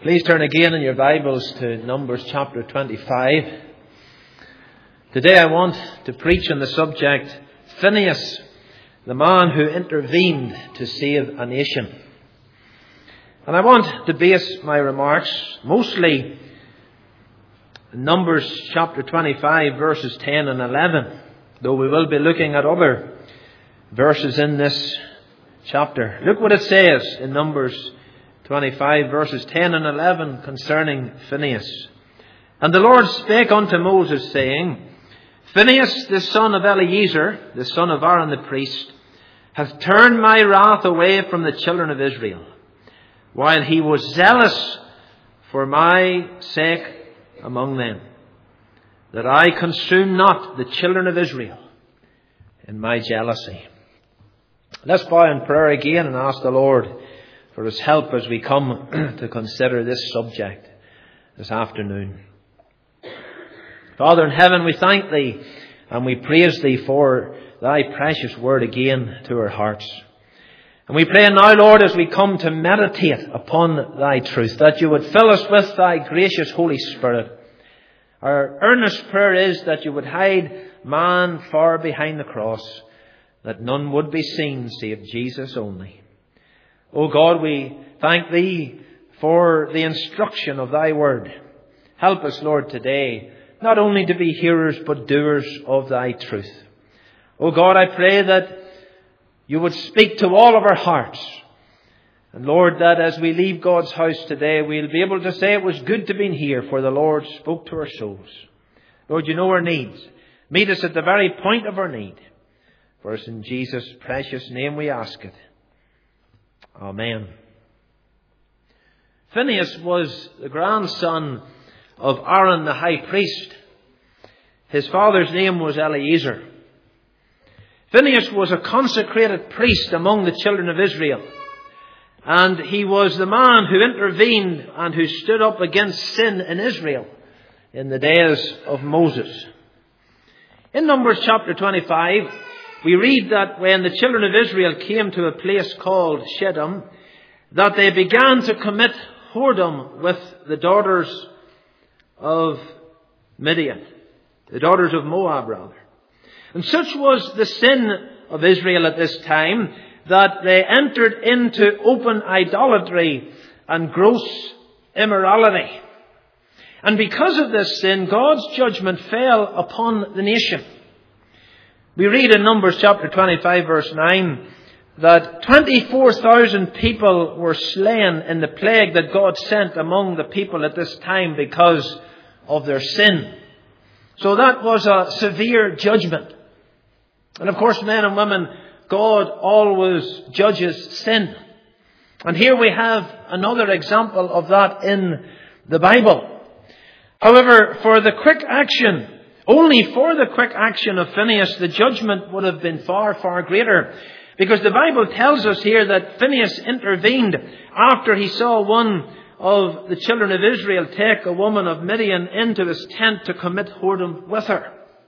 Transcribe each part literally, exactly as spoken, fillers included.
Please turn again in your Bibles to Numbers chapter twenty-five. Today I want to preach on the subject, Phinehas, the man who intervened to save a nation. And I want to base my remarks mostly in Numbers chapter twenty-five, verses ten and eleven, though we will be looking at other verses in this chapter. Look what it says in Numbers twenty-five, verses ten and eleven concerning Phinehas. And the Lord spake unto Moses, saying, Phinehas, the son of Eleazar, the son of Aaron the priest, hath turned my wrath away from the children of Israel, while he was zealous for my sake among them, that I consume not the children of Israel in my jealousy. Let's bow in prayer again and ask the Lord for His help as we come to consider this subject this afternoon. Father in heaven, we thank Thee and we praise Thee for Thy precious word again to our hearts. And we pray now, Lord, as we come to meditate upon Thy truth, that You would fill us with Thy gracious Holy Spirit. Our earnest prayer is that You would hide man far behind the cross, that none would be seen save Jesus only. O God, we thank Thee for the instruction of Thy word. Help us, Lord, today, not only to be hearers but doers of Thy truth. O God, I pray that You would speak to all of our hearts. And Lord, that as we leave God's house today, we'll be able to say it was good to be here, for the Lord spoke to our souls. Lord, You know our needs. Meet us at the very point of our need. For it's in Jesus' precious name we ask it. Amen. Phinehas was the grandson of Aaron the high priest. His father's name was Eleazar. Phinehas was a consecrated priest among the children of Israel. And he was the man who intervened and who stood up against sin in Israel in the days of Moses. In Numbers chapter twenty-five, we read that when the children of Israel came to a place called Shittim, that they began to commit whoredom with the daughters of Midian, the daughters of Moab, rather. And such was the sin of Israel at this time that they entered into open idolatry and gross immorality. And because of this sin, God's judgment fell upon the nation. We read in Numbers chapter twenty-five, verse nine, that twenty-four thousand people were slain in the plague that God sent among the people at this time because of their sin. So that was a severe judgment. And of course, men and women, God always judges sin. And here we have another example of that in the Bible. However, for the quick action, only for the quick action of Phinehas, the judgment would have been far, far greater. Because the Bible tells us here that Phinehas intervened after he saw one of the children of Israel take a woman of Midian into his tent to commit whoredom with her.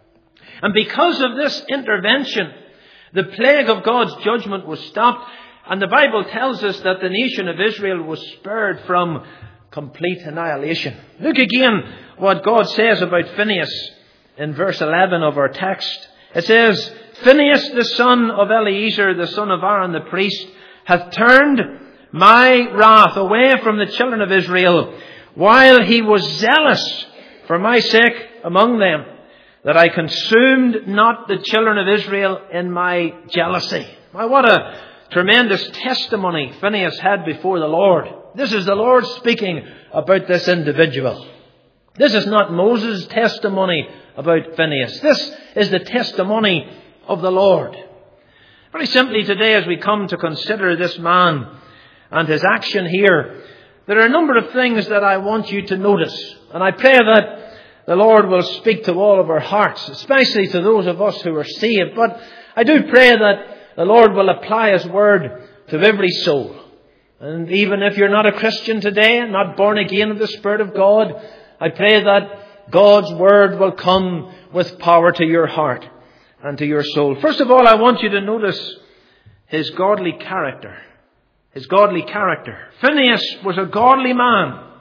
And because of this intervention, the plague of God's judgment was stopped. And the Bible tells us that the nation of Israel was spared from complete annihilation. Look again what God says about Phinehas in verse eleven of our text. It says, Phinehas, the son of Eleazar, the son of Aaron the priest, hath turned my wrath away from the children of Israel, while he was zealous for my sake among them, that I consumed not the children of Israel in my jealousy. Now, what a tremendous testimony Phinehas had before the Lord. This is the Lord speaking about this individual. This is not Moses' testimony about Phinehas. This is the testimony of the Lord. Very simply today, as we come to consider this man and his action here, there are a number of things that I want you to notice. And I pray that the Lord will speak to all of our hearts, especially to those of us who are saved. But I do pray that the Lord will apply His word to every soul. And even if you're not a Christian today and not born again of the Spirit of God, I pray that God's word will come with power to your heart and to your soul. First of all, I want you to notice his godly character. His godly character. Phinehas was a godly man.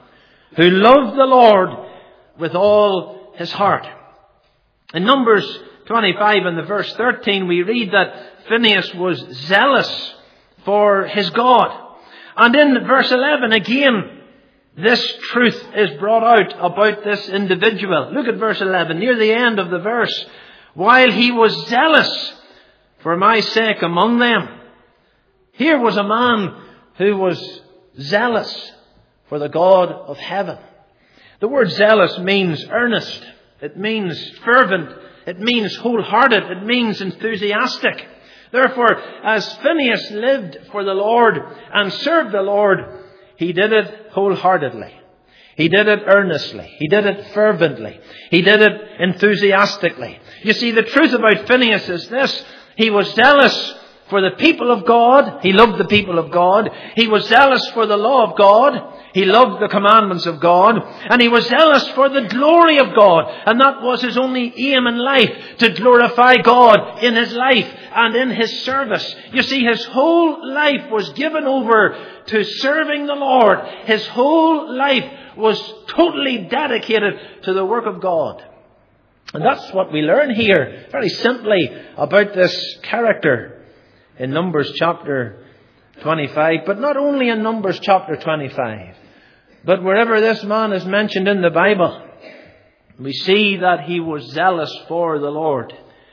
who loved the Lord with all his heart. In Numbers twenty-five and the verse thirteen, we read that Phinehas was zealous for his God. And in verse eleven again, this truth is brought out about this individual. Look at verse eleven, near the end of the verse. While he was zealous for my sake among them. Here was a man who was zealous for the God of heaven. The word zealous means earnest. It means fervent. It means wholehearted. It means enthusiastic. Therefore, as Phinehas lived for the Lord and served the Lord, he did it wholeheartedly. He did it earnestly. He did it fervently. He did it enthusiastically. You see, the truth about Phinehas is this. He was zealous for the people of God. He loved the people of God. He was zealous for the law of God. He loved the commandments of God. And he was zealous for the glory of God. And that was his only aim in life, to glorify God in his life and in his service. You see, his whole life was given over to serving the Lord. His whole life was totally dedicated to the work of God. And that's what we learn here, very simply, about this character in Numbers chapter twenty-five. But not only in Numbers chapter twenty-five, but wherever this man is mentioned in the Bible, we see that he was zealous for the Lord.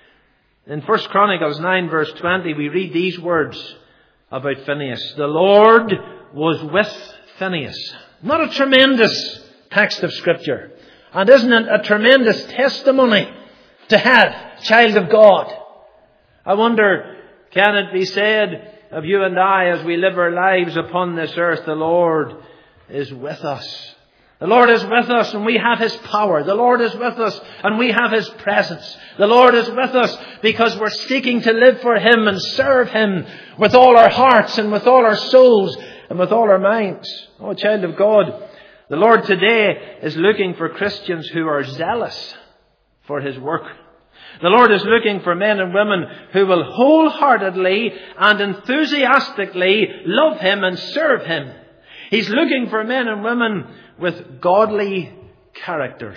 In First Chronicles nine verse twenty, we read these words about Phinehas. The Lord was with Phinehas. Not a tremendous text of Scripture. And isn't it a tremendous testimony to have, child of God? I wonder, can it be said of you and I as we live our lives upon this earth, the Lord is with us. The Lord is with us and we have His power. The Lord is with us and we have His presence. The Lord is with us because we're seeking to live for Him and serve Him with all our hearts and with all our souls and with all our minds. Oh, child of God, the Lord today is looking for Christians who are zealous for His work. The Lord is looking for men and women who will wholeheartedly and enthusiastically love Him and serve Him. He's looking for men and women with godly characters.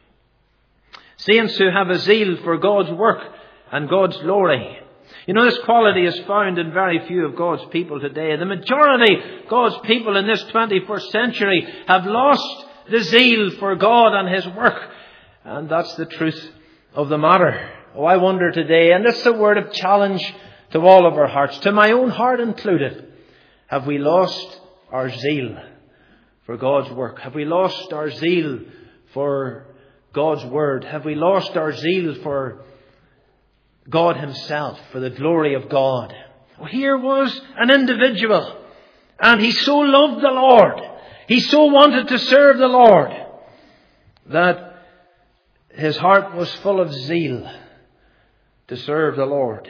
Saints who have a zeal for God's work and God's glory. You know, this quality is found in very few of God's people today. The majority of God's people in this twenty-first century have lost the zeal for God and His work. And that's the truth of the matter. Oh, I wonder today, and this is a word of challenge to all of our hearts, to my own heart included, have we lost our zeal for God's work? Have we lost our zeal for God's word? Have we lost our zeal for God Himself, for the glory of God? Well, here was an individual, and he so loved the Lord, he so wanted to serve the Lord, that his heart was full of zeal to serve the Lord.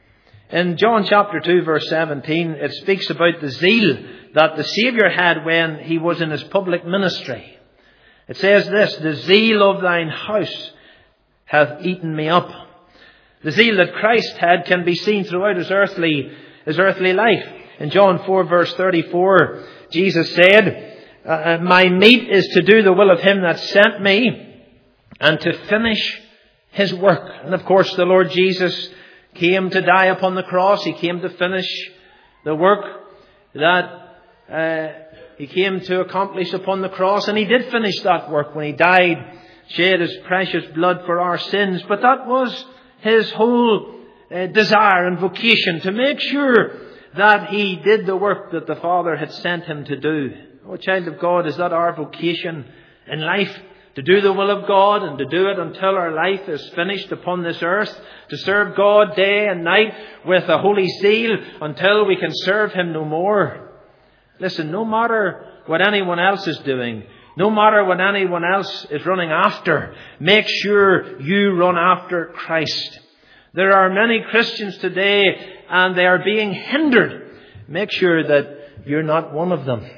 In John chapter two verse seventeen, it speaks about the zeal that the Saviour had when He was in His public ministry. It says this, the zeal of thine house hath eaten me up. The zeal that Christ had can be seen throughout His earthly, His earthly life. In John four verse thirty-four, Jesus said, my meat is to do the will of Him that sent me, and to finish His work. And of course the Lord Jesus came to die upon the cross. He came to finish the work that uh, He came to accomplish upon the cross. And He did finish that work when He died, shed His precious blood for our sins. But that was His whole uh, desire and vocation, to make sure that He did the work that the Father had sent Him to do. Oh, child of God, is that our vocation in life? To do the will of God and to do it until our life is finished upon this earth. To serve God day and night with a holy zeal until we can serve Him no more. Listen, no matter what anyone else is doing, no matter what anyone else is running after, make sure you run after Christ. There are many Christians today and they are being hindered. Make sure that you're not one of them.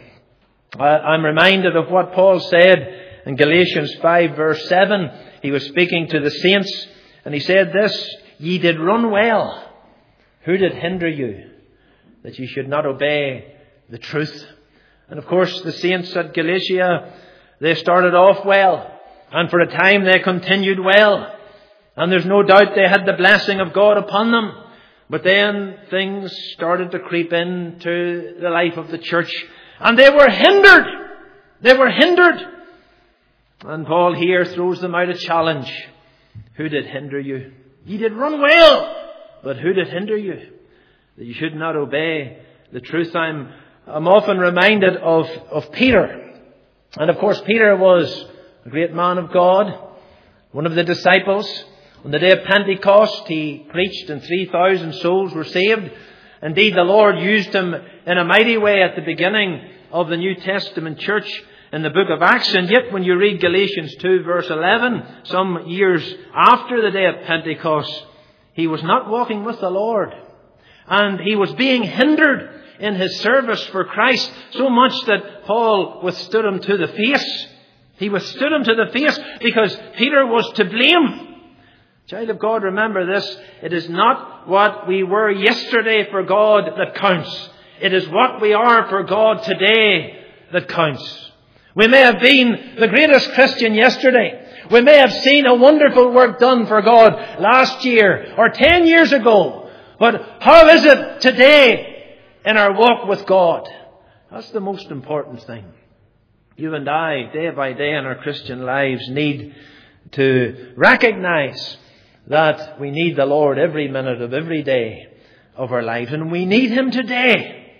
I'm reminded of what Paul said in Galatians five verse seven. He was speaking to the saints and he said this, ye did run well. Who did hinder you that ye should not obey the truth? And of course the saints at Galatia They started off well, and for a time they continued well. And there's no doubt they had the blessing of God upon them. But then things started to creep into the life of the church, and they were hindered. They were hindered. And Paul here throws them out a challenge. Who did hinder you? Ye did run well, but who did hinder you? That you should not obey the truth. I'm, I'm often reminded of, of Peter. And of course Peter was a great man of God, one of the disciples. On the day of Pentecost, he preached and three thousand souls were saved. Indeed, the Lord used him in a mighty way at the beginning of the New Testament church in the book of Acts. And yet when you read Galatians two verse eleven, some years after the day of Pentecost, he was not walking with the Lord. And he was being hindered in his service for Christ, so much that Paul withstood him to the face. He withstood him to the face because Peter was to blame. Child of God, remember this. It is not what we were yesterday for God that counts. It is what we are for God today that counts. We may have been the greatest Christian yesterday. We may have seen a wonderful work done for God last year or ten years ago. But how is it today in our walk with God? That's the most important thing. You and I, day by day in our Christian lives, need to recognize that we need the Lord every minute of every day of our lives. And we need Him today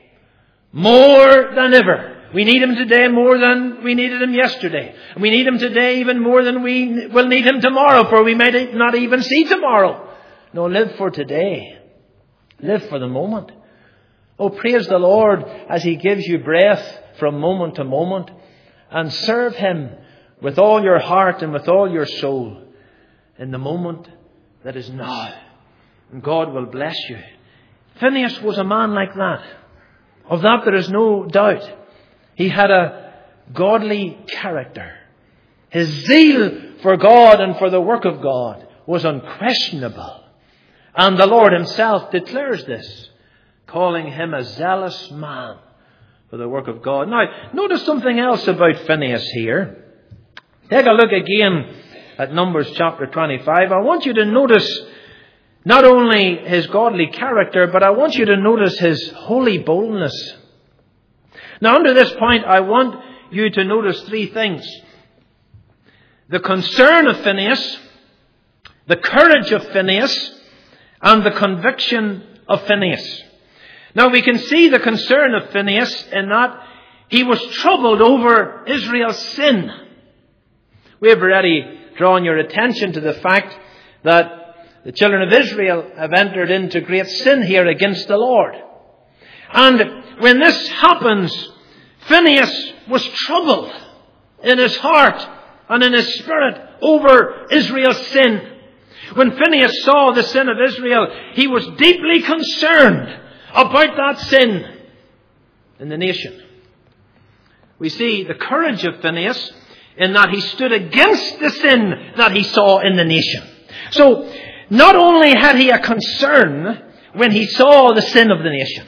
more than ever. We need Him today more than we needed Him yesterday. And we need Him today even more than we will need Him tomorrow, for we may not even see tomorrow. No, live for today. Live for the moment. Oh, praise the Lord as He gives you breath from moment to moment. And serve Him with all your heart and with all your soul in the moment that is now. And God will bless you. Phinehas was a man like that. Of that there is no doubt. He had a godly character. His zeal for God and for the work of God was unquestionable. And the Lord Himself declares this, calling him a zealous man for the work of God. Now, notice something else about Phinehas here. Take a look again at Numbers chapter twenty-five. I want you to notice not only his godly character, but I want you to notice his holy boldness. Now, under this point, I want you to notice three things. The concern of Phinehas, the courage of Phinehas, and the conviction of Phinehas. Now, we can see the concern of Phinehas in that he was troubled over Israel's sin. We have already drawn your attention to the fact that the children of Israel have entered into great sin here against the Lord. And when this happens, Phinehas was troubled in his heart and in his spirit over Israel's sin. When Phinehas saw the sin of Israel, he was deeply concerned about that sin in the nation. We see the courage of Phinehas in that he stood against the sin that he saw in the nation. So, not only had he a concern when he saw the sin of the nation,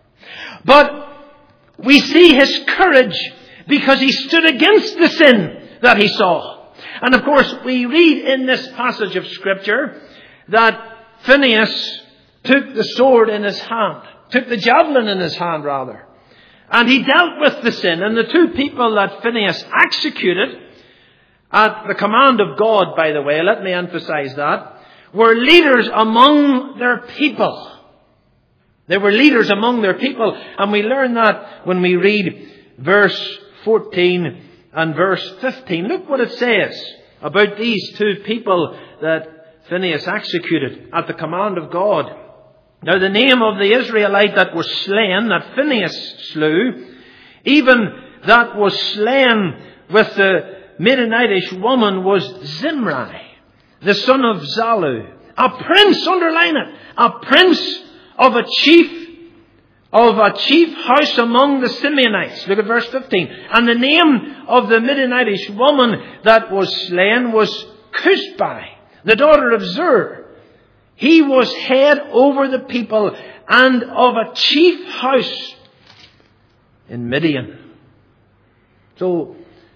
but we see his courage because he stood against the sin that he saw. And of course, we read in this passage of Scripture that Phinehas took the sword in his hand, took the javelin in his hand rather, and he dealt with the sin. And the two people that Phinehas executed at the command of God, by the way, let me emphasize that, were leaders among their people. They were leaders among their people. And we learn that when we read verse fourteen and verse fifteen. Look what it says about these two people that Phinehas executed at the command of God. Now, the name of the Israelite that was slain, that Phinehas slew, even that was slain with the Midianitish woman, was Zimri, the son of Zalu, a prince, underline it, a prince of a chief, of a chief house among the Simeonites. Look at verse fifteen. And the name of the Midianitish woman that was slain was Cushbai, the daughter of Zur. He was head over the people and of a chief house in Midian. So,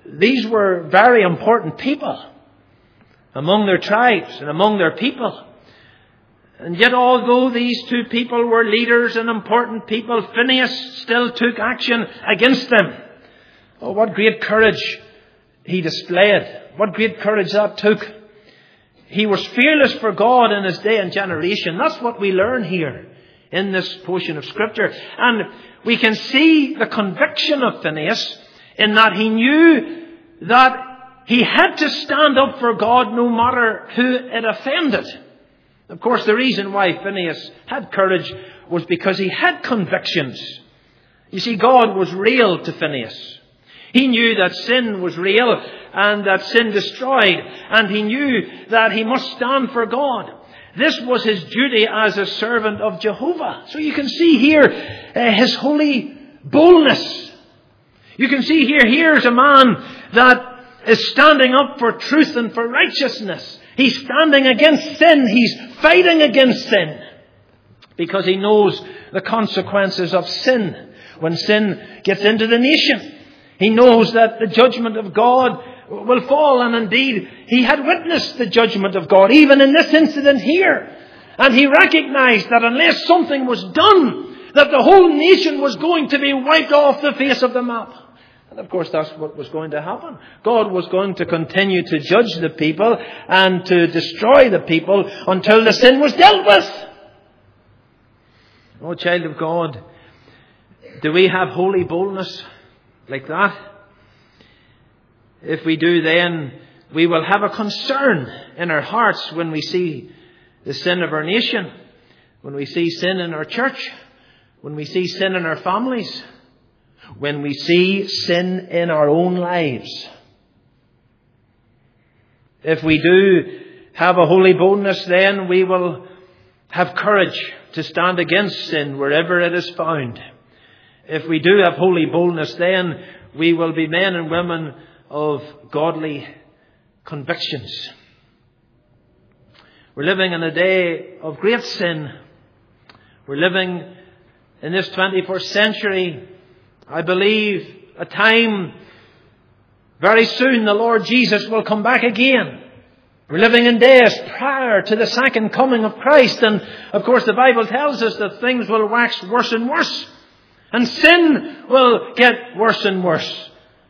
these were very important people among their tribes and among their people. And yet, although these two people were leaders and important people, Phinehas still took action against them. Oh, what great courage he displayed. What great courage that took. He was fearless for God in his day and generation. That's what we learn here in this portion of Scripture. And we can see the conviction of Phinehas in that he knew that he had to stand up for God no matter who it offended. Of course, the reason why Phinehas had courage was because he had convictions. You see, God was real to Phinehas. He knew that sin was real and that sin destroyed. And he knew that he must stand for God. This was his duty as a servant of Jehovah. So you can see here uh, his holy boldness. You can see here, here's a man that is standing up for truth and for righteousness. He's standing against sin. He's fighting against sin. Because he knows the consequences of sin. When sin gets into the nation, he knows that the judgment of God will fall. And indeed, he had witnessed the judgment of God, even in this incident here. And he recognized that unless something was done, that the whole nation was going to be wiped off the face of the map. And of course, that's what was going to happen. God was going to continue to judge the people and to destroy the people until the sin was dealt with. Oh, child of God, do we have holy boldness like that? If we do, then we will have a concern in our hearts when we see the sin of our nation, when we see sin in our church, when we see sin in our families, when we see sin in our own lives. If we do have a holy boldness, then we will have courage to stand against sin wherever it is found. If we do have holy boldness, then we will be men and women of godly convictions. We're living in a day of great sin. We're living in this twenty-first century, I believe, a time very soon the Lord Jesus will come back again. We're living in days prior to the second coming of Christ. And of course the Bible tells us that things will wax worse and worse. And sin will get worse and worse.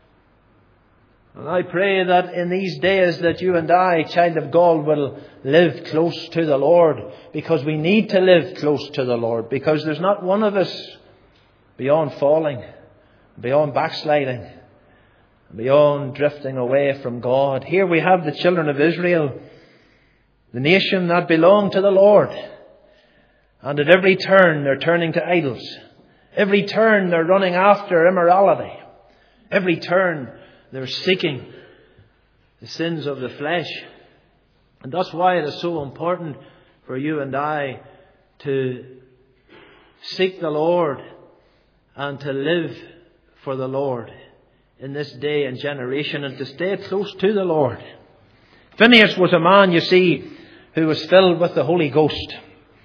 And I pray that in these days that you and I, child of God, will live close to the Lord. Because we need to live close to the Lord. Because there's not one of us beyond falling, beyond backsliding, beyond drifting away from God. Here we have the children of Israel, the nation that belonged to the Lord. And at every turn they're turning to idols. Every turn they're running after immorality. Every turn they're seeking the sins of the flesh. And that's why it is so important for you and I to seek the Lord and to live for the Lord in this day and generation, and to stay close to the Lord. Phinehas was a man, you see, who was filled with the Holy Ghost.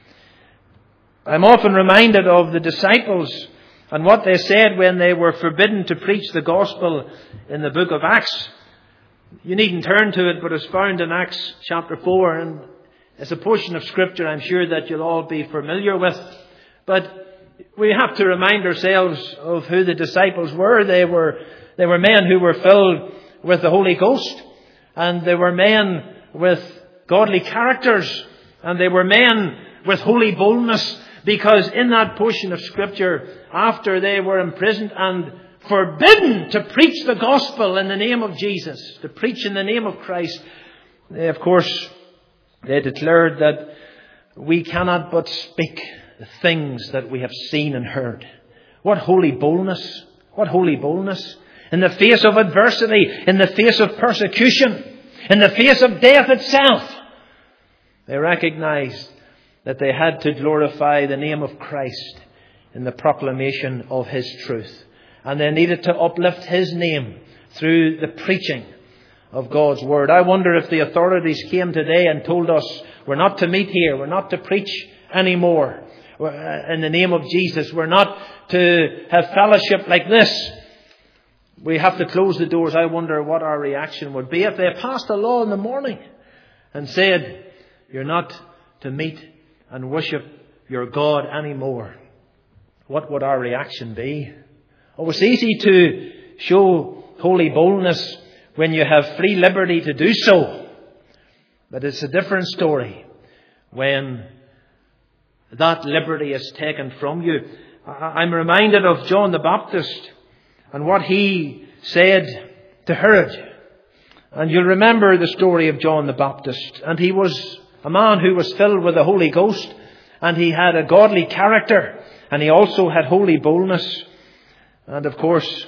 I'm often reminded of the disciples and what they said when they were forbidden to preach the gospel in the book of Acts. You needn't turn to it, but it's found in Acts chapter four, and it's a portion of Scripture I'm sure that you'll all be familiar with. But we have to remind ourselves of who the disciples were. They were they were men who were filled with the Holy Ghost, and they were men with godly characters, and they were men with holy boldness. Because in that portion of Scripture, after they were imprisoned and forbidden to preach the gospel in the name of Jesus, to preach in the name of Christ, they, of course, they declared that we cannot but speak the things that we have seen and heard. What holy boldness! What holy boldness! In the face of adversity, in the face of persecution, in the face of death itself, they recognized that they had to glorify the name of Christ in the proclamation of His truth. And they needed to uplift His name through the preaching of God's Word. I wonder if the authorities came today and told us we're not to meet here, we're not to preach anymore in the name of Jesus, we're not to have fellowship like this. we have to close the doors. I wonder what our reaction would be if they passed a law in the morning and said, you're not to meet and worship your God anymore. What would our reaction be? Oh, it's easy to show holy boldness when you have free liberty to do so. But it's a different story when that liberty is taken from you. I'm reminded of John the Baptist and what he said to Herod. And you'll remember the story of John the Baptist. And he was a man who was filled with the Holy Ghost. And he had a godly character. And he also had holy boldness. And of course,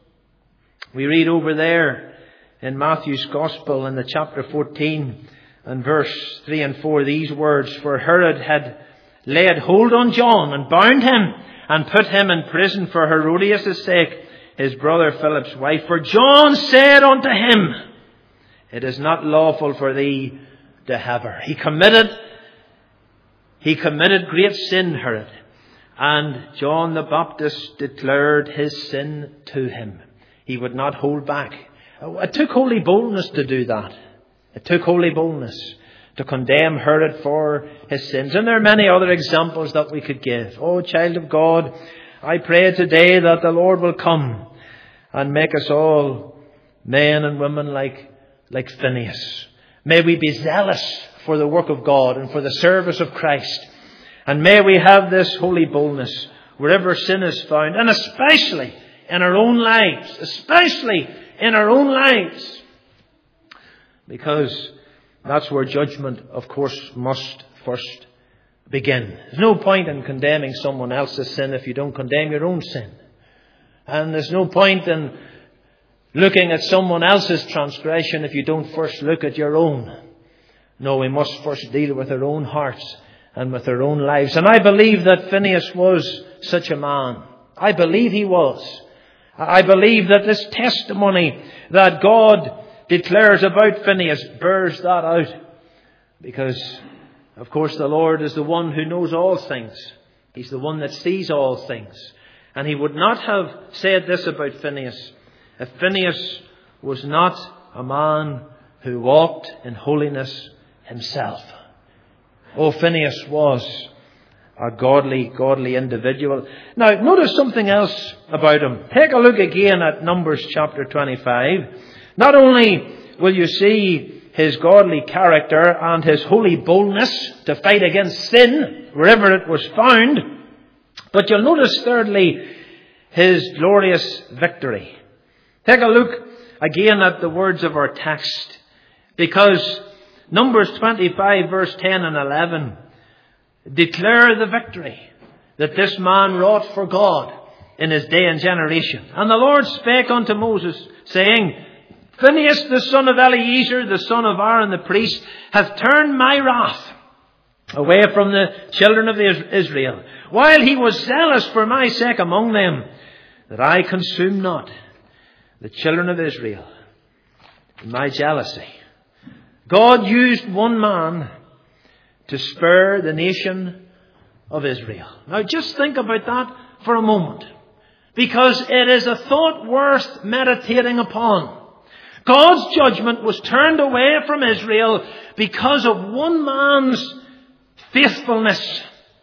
we read over there in Matthew's Gospel in the chapter fourteen and verse three and four these words. For Herod had laid hold on John and bound him and put him in prison for Herodias' sake, his brother Philip's wife. For John said unto him, it is not lawful for thee to have her. He committed, he committed great sin, Herod. And John the Baptist declared his sin to him. He would not hold back. It took holy boldness to do that. It took holy boldness to condemn Herod for his sins. And there are many other examples that we could give. Oh, child of God, I pray today that the Lord will come and make us all men and women like, like Phineas. May we be zealous for the work of God and for the service of Christ. And may we have this holy boldness wherever sin is found, and especially in our own lives, especially in our own lives. Because that's where judgment, of course, must first begin. There's no point in condemning someone else's sin if you don't condemn your own sin. And there's no point in looking at someone else's transgression if you don't first look at your own. No, we must first deal with our own hearts and with our own lives. And I believe that Phineas was such a man. I believe he was. I believe that this testimony that God declares about Phineas bears that out. Because, of course, the Lord is the one who knows all things. He's the one that sees all things. And he would not have said this about Phineas if Phineas was not a man who walked in holiness himself. Oh, Phineas was a godly, godly individual. Now, notice something else about him. Take a look again at Numbers chapter twenty-five. Not only will you see his godly character and his holy boldness to fight against sin wherever it was found, but you'll notice thirdly his glorious victory. Take a look again at the words of our text, because Numbers twenty-five verse ten and eleven declare the victory that this man wrought for God in his day and generation. And the Lord spake unto Moses, saying, Phinehas, the son of Eleazar, the son of Aaron the priest, hath turned my wrath away from the children of Israel, while he was zealous for my sake among them, that I consume not the children of Israel in my jealousy. God used one man to spare the nation of Israel. Now just think about that for a moment, because it is a thought worth meditating upon. God's judgment was turned away from Israel because of one man's faithfulness.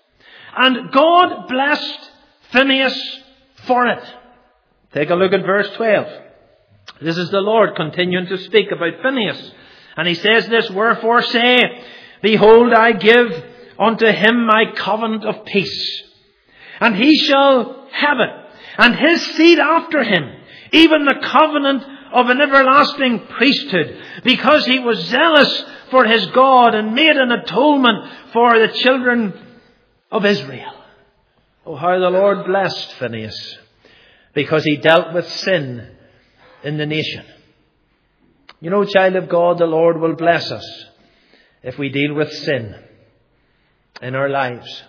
And God blessed Phinehas for it. Take a look at verse twelve. This is the Lord continuing to speak about Phinehas. And he says this, Wherefore say, Behold, I give unto him my covenant of peace, and he shall have it, and his seed after him, even the covenant of an everlasting priesthood, because he was zealous for his God and made an atonement for the children of Israel. Oh, how the Lord blessed Phinehas, because he dealt with sin in the nation. You know, child of God, the Lord will bless us if we deal with sin in our lives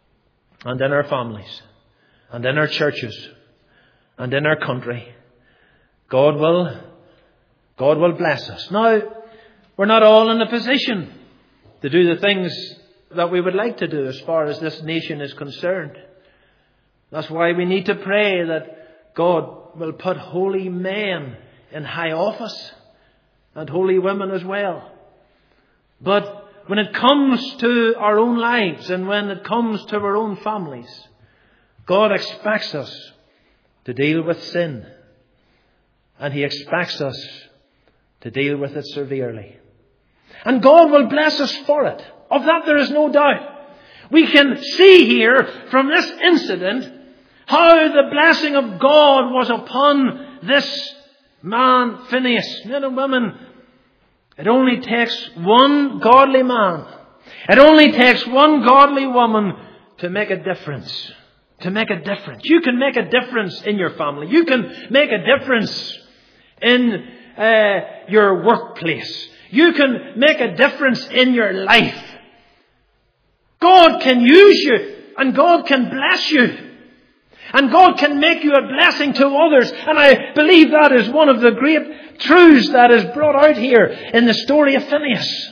and in our families and in our churches and in our country. God will, God will bless us. Now, we're not all in a position to do the things that we would like to do as far as this nation is concerned. That's why we need to pray that God will put holy men in high office and holy women as well. But when it comes to our own lives and when it comes to our own families, God expects us to deal with sin. And He expects us to deal with it severely. And God will bless us for it. Of that there is no doubt. We can see here from this incident how the blessing of God was upon this man, Phinehas. Men and women, it only takes one godly man. It only takes one godly woman to make a difference. To make a difference. You can make a difference in your family. You can make a difference in uh, your workplace. You can make a difference in your life. God can use you and God can bless you. And God can make you a blessing to others. And I believe that is one of the great truths that is brought out here in the story of Phinehas.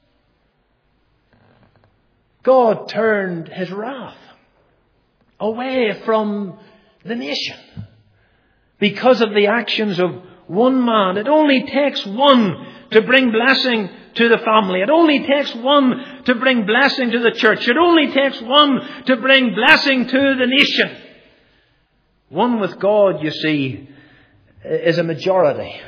God turned His wrath away from the nation because of the actions of one man. It only takes one to bring blessing to the family. It only takes one to bring blessing to the church. It only takes one to bring blessing to the nation. One with God, you see, is a majority.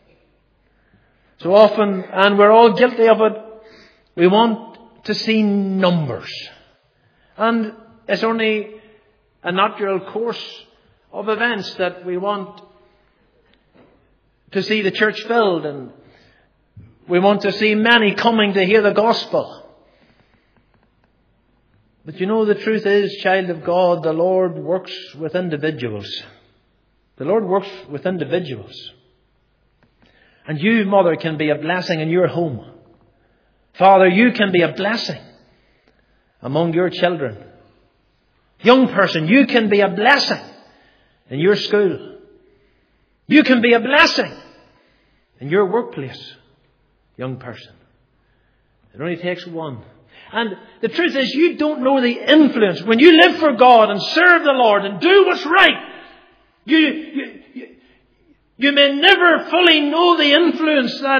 So often, and we're all guilty of it, we want to see numbers. And it's only a natural course of events that we want to see the church filled, and we want to see many coming to hear the gospel. But you know, the truth is, child of God, the Lord works with individuals. The Lord works with individuals. And you, mother, can be a blessing in your home. Father, you can be a blessing among your children. Young person, you can be a blessing in your school. You can be a blessing in your workplace, young person. It only takes one. And the truth is, you don't know the influence. When you live for God and serve the Lord and do what's right, you, you, you, you may never fully know the influence that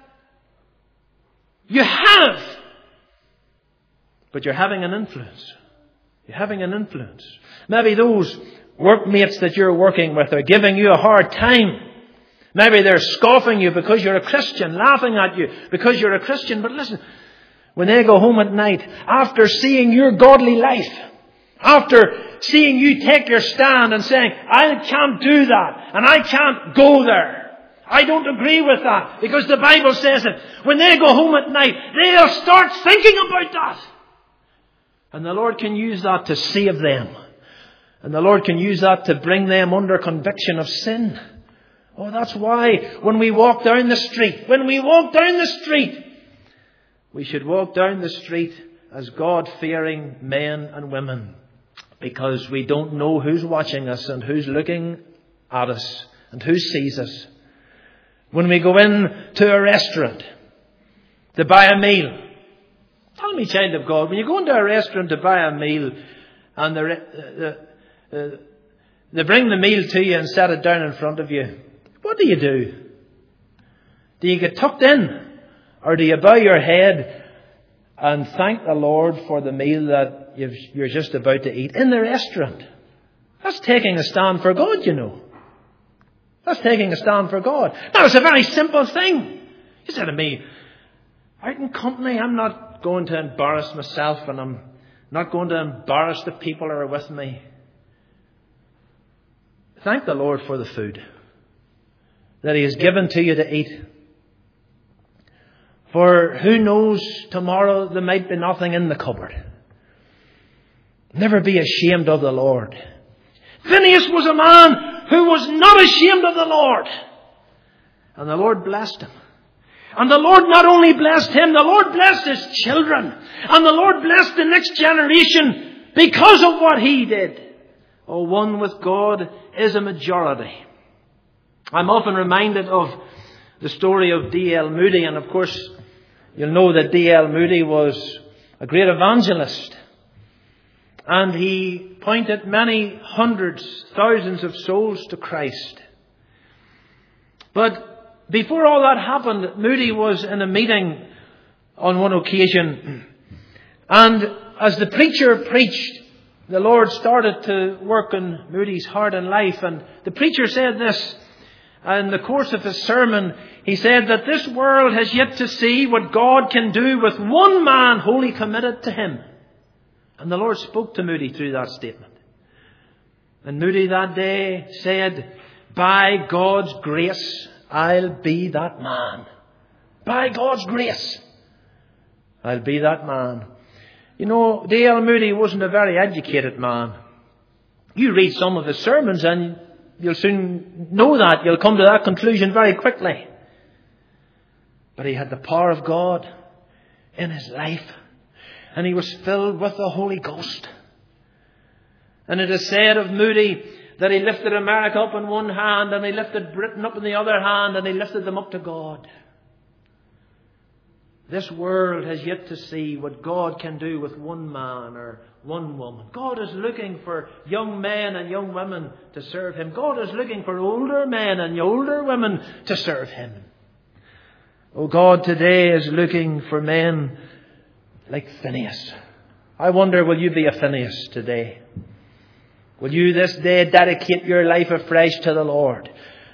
you have. But you're having an influence. You're having an influence. Maybe those workmates that you're working with are giving you a hard time. Maybe they're scoffing you because you're a Christian, laughing at you because you're a Christian. But listen, when they go home at night, after seeing your godly life, after seeing you take your stand and saying, I can't do that, and I can't go there, I don't agree with that, because the Bible says it. When they go home at night, they'll start thinking about that. And the Lord can use that to save them. And the Lord can use that to bring them under conviction of sin. Oh, that's why when we walk down the street, when we walk down the street, we should walk down the street as God-fearing men and women, because we don't know who's watching us and who's looking at us and who sees us. When we go in to a restaurant to buy a meal, tell me, child of God, when you go into a restaurant to buy a meal and the, the, the, they bring the meal to you and set it down in front of you, what do you do? Do you get tucked in? Or do you bow your head and thank the Lord for the meal that you've, you're just about to eat in the restaurant? That's taking a stand for God, you know. That's taking a stand for God. Now, it's a very simple thing. You say to me, out in company, I'm not going to embarrass myself, and I'm not going to embarrass the people who are with me. Thank the Lord for the food that He has given to you to eat. For who knows, tomorrow there might be nothing in the cupboard. Never be ashamed of the Lord. Phinehas was a man who was not ashamed of the Lord. And the Lord blessed him. And the Lord not only blessed him, the Lord blessed his children. And the Lord blessed the next generation because of what he did. Oh, one with God is a majority. I'm often reminded of the story of D L Moody, and of course you'll know that D L Moody was a great evangelist. And he pointed many hundreds, thousands of souls to Christ. But before all that happened, Moody was in a meeting on one occasion. And as the preacher preached, the Lord started to work in Moody's heart and life. And the preacher said this in the course of his sermon. He said that this world has yet to see what God can do with one man wholly committed to Him. And the Lord spoke to Moody through that statement. And Moody that day said, by God's grace, I'll be that man. By God's grace, I'll be that man. You know, D L Moody wasn't a very educated man. You read some of his sermons and you'll soon know that. You'll come to that conclusion very quickly. But he had the power of God in his life. And he was filled with the Holy Ghost. And it is said of Moody that he lifted America up in one hand and he lifted Britain up in the other hand and he lifted them up to God. This world has yet to see what God can do with one man or one woman. God is looking for young men and young women to serve Him. God is looking for older men and older women to serve Him. Oh, God today is looking for men like Phineas. I wonder, will you be a Phineas today? Will you this day dedicate your life afresh to the Lord?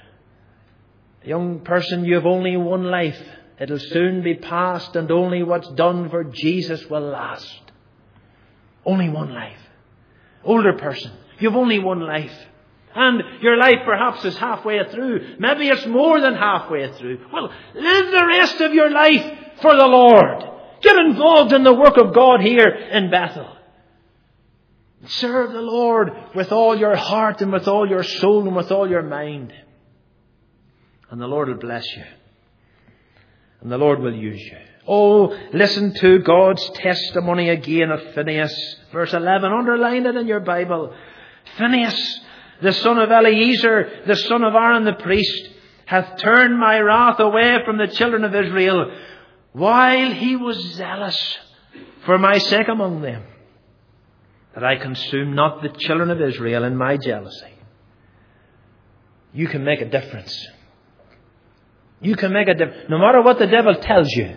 Young person, you have only one life. It'll soon be past, and only what's done for Jesus will last. Only one life. Older person, you have only one life. And your life perhaps is halfway through. Maybe it's more than halfway through. Well, live the rest of your life for the Lord. Get involved in the work of God here in Bethel. Serve the Lord with all your heart and with all your soul and with all your mind. And the Lord will bless you. And the Lord will use you. Oh, listen to God's testimony again of Phineas. Verse eleven, underline it in your Bible. Phineas, the son of Eleazar, the son of Aaron the priest, hath turned my wrath away from the children of Israel, while he was zealous for my sake among them, that I consume not the children of Israel in my jealousy. You can make a difference. You can make a difference. No matter what the devil tells you.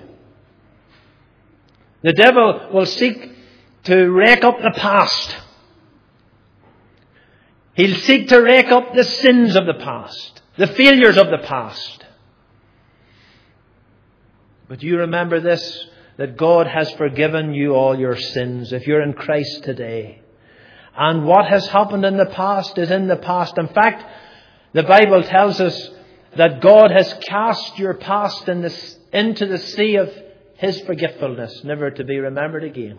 The devil will seek to rake up the past. He'll seek to rake up the sins of the past. The failures of the past. But you remember this, that God has forgiven you all your sins if you're in Christ today. And what has happened in the past is in the past. In fact, the Bible tells us that God has cast your past in the, into the sea of His forgetfulness, never to be remembered again.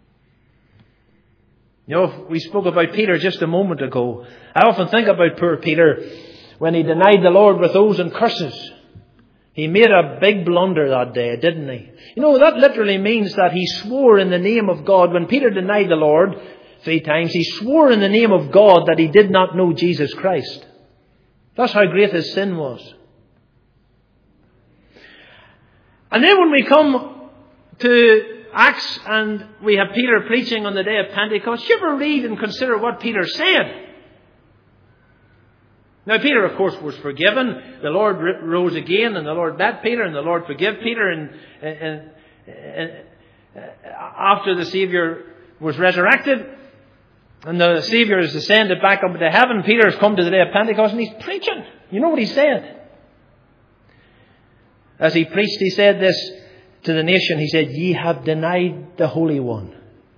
You know, we spoke about Peter just a moment ago. I often think about poor Peter when he denied the Lord with oaths and curses. He made a big blunder that day, didn't he? You know, that literally means that he swore in the name of God. When Peter denied the Lord three times, he swore in the name of God that he did not know Jesus Christ. That's how great his sin was. And then when we come to Acts and we have Peter preaching on the day of Pentecost, you ever read and consider what Peter said? Now, Peter, of course, was forgiven. The Lord rose again, and the Lord met Peter, and the Lord forgave Peter. And, and, and after the Savior was resurrected, and the Savior is ascended back up into heaven, Peter has come to the day of Pentecost, and he's preaching. You know what he said? As he preached, he said this to the nation. He said, "Ye have denied the Holy One."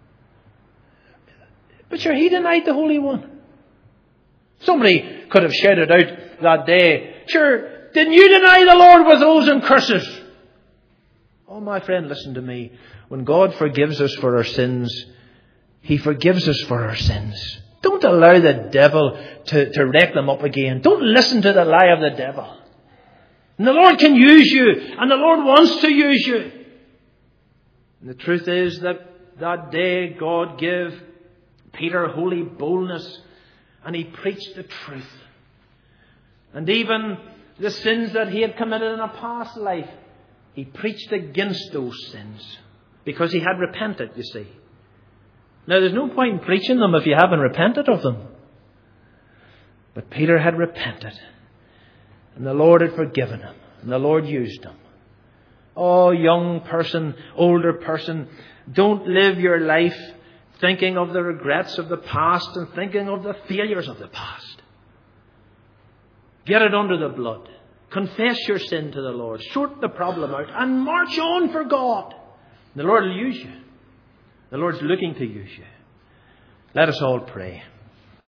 But sure, he denied the Holy One. Somebody could have shouted out that day, "Sure, didn't you deny the Lord with oaths and curses?" Oh, my friend, listen to me. When God forgives us for our sins, He forgives us for our sins. Don't allow the devil to, to rake them up again. Don't listen to the lie of the devil. And the Lord can use you, and the Lord wants to use you. And the truth is that that day God gave Peter holy boldness, and he preached the truth. And even the sins that he had committed in a past life, he preached against those sins. Because he had repented, you see. Now, there's no point in preaching them if you haven't repented of them. But Peter had repented. And the Lord had forgiven him. And the Lord used him. Oh, young person, older person, don't live your life thinking of the regrets of the past and thinking of the failures of the past. Get it under the blood. Confess your sin to the Lord. Sort the problem out and march on for God. The Lord will use you. The Lord's looking to use you. Let us all pray.